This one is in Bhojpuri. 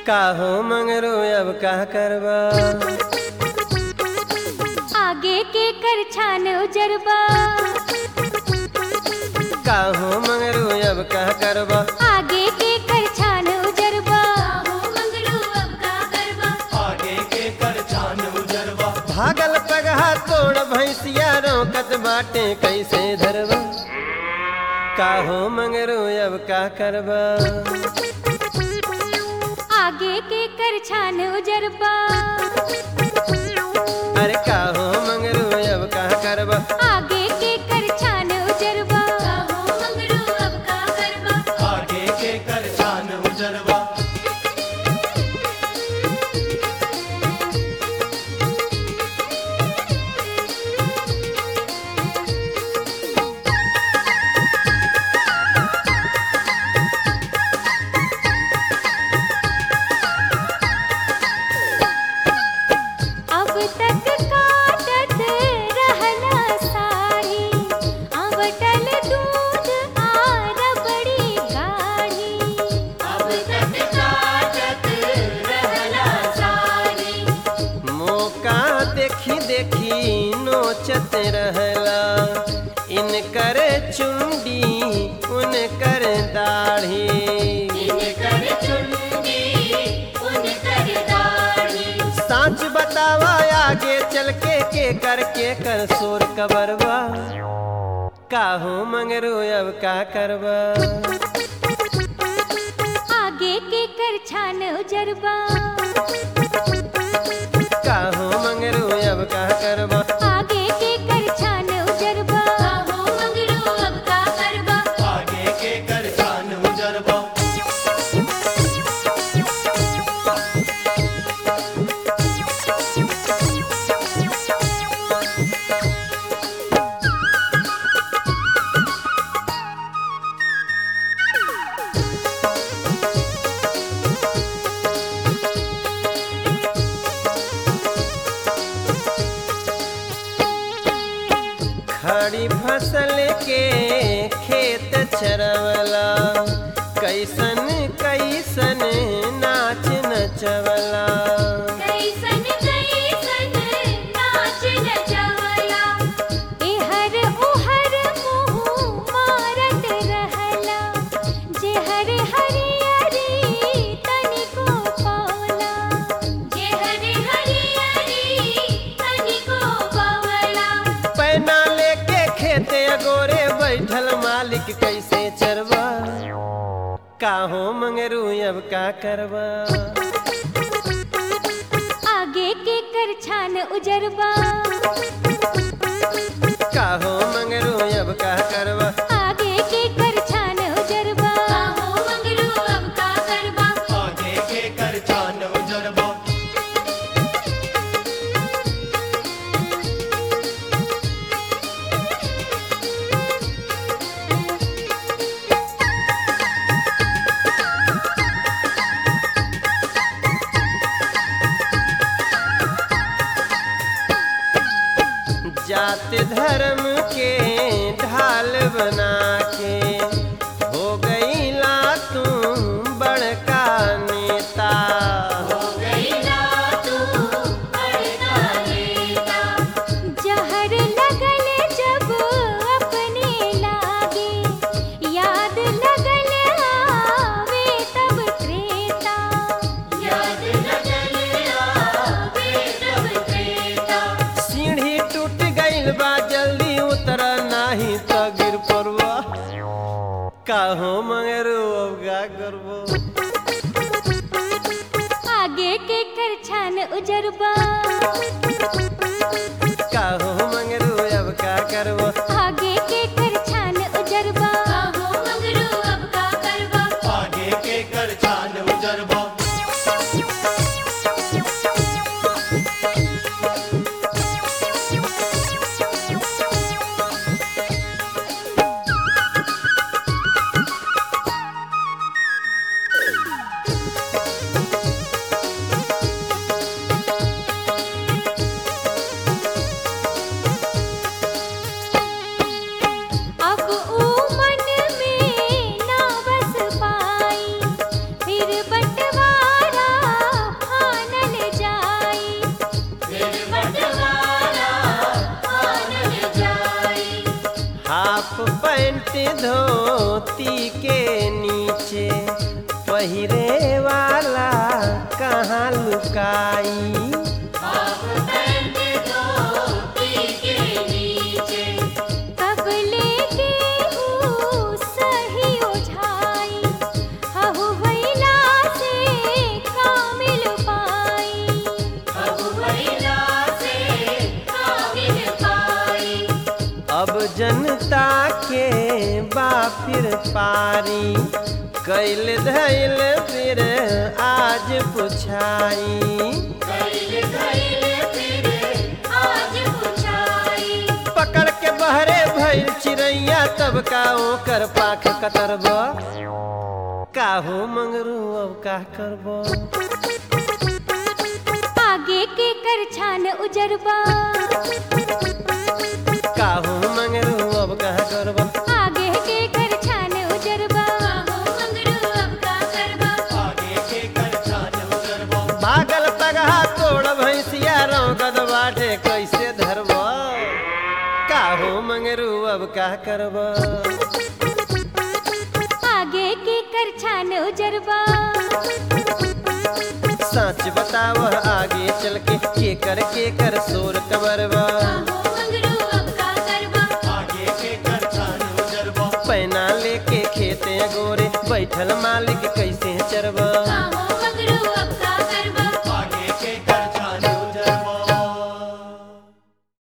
काहो मंगरू अब का करबा। आगे के कर छान उजरबा। काहो मंगरू अब का करबा। आगे के कर छान उजरबा। आगे के कर छान उजरबा। भागल पगहा तोड़ भैंसिया रोकत बाटे कैसे धरबा। काहो मंगरू अब का करबा। आगे के कर छान उजरबा। अरे काहो मंगरू अब का करबा। आगे के कर छान उजरबा। आगे के कर छान उजरबा। अब तक काटत रहना साड़ी। अवटल दूध आ रबड़ी गाढ़ी। अब तक काटत रहना सारी। मौका देखी देखी नोचत रहला। इनकर चुंडी उनकर दाढ़ी। इनकर चुंडी उनकर दाढ़ी। सांच बतावा आगे चल के कर शोर कबरवा। काहो मंगरू अब का करबा। आगे के कर छान उजरबा। काहो मंगरू अब का करबा। आगे के कर छान उजरबा। आगे के कर छान उजरबा। खड़ी फसल के खेत चरवला। कैसन कैसन नाच नचवला। एहर ओहर मुँह मारत रहला। जेहर हरियरी तनिको पावला। पैना लेके खेते अगोरे बैठल मालिक कैसे चरवा। काहो मंगरू अब का करबा। आगे के कर छान उजरबा। काहो मंगरू अब का करबा। आगे के कर छान उजरबा। आगे के कर छान उजरबा। जात धर्म के ढाल बना के हो गईला तू बड़का नेता। जहर लगल जब अपने लागे। याद लगल आवे तब त्रेता। सीढ़ी टूट गईल बा जल्दी उतर नाही तो गिर पड़वा। काहो मंगरू अब का करबो। आगे के कर छान उजरबा। काहो मंगरू अब का करबो। आगे के कर छान उजरबा। आगे के कर छान उजरबा। पैंट धोती के नीचे पहिरे वाला कहाँ लुकाई। पैंट धोती के नीचे कब लेके हूँ सही उठाई, हहु भैला से कामिल पाई। अब महिला से काबिल पाई। अब जनता के बाफिर पारी कैल धैल फिर आज पुछाई। कैल धैल फिर आज पुछाई। पकड़ के बहरे भइल चिड़ैया तब का ओकर पाख कतरब। काहो मंगरू अब का करब। आगे के कर छान उजरबा, काहो मंगरू अब का करब। आगे के कर छान उजरबा। आगे के कर छान उजरबा। भागल पगहा तोड़ भैंसिया रौगद बाटे कैसे धरब। काहो मंगरू अब का करब। आगे के कर छान उजरबा। सच बताव आगे चल के कर सोर कबरबा। आगे के कर छान उजरबा। पैना लेके खेते गोरे बैठल मालिक कैसे चरबा।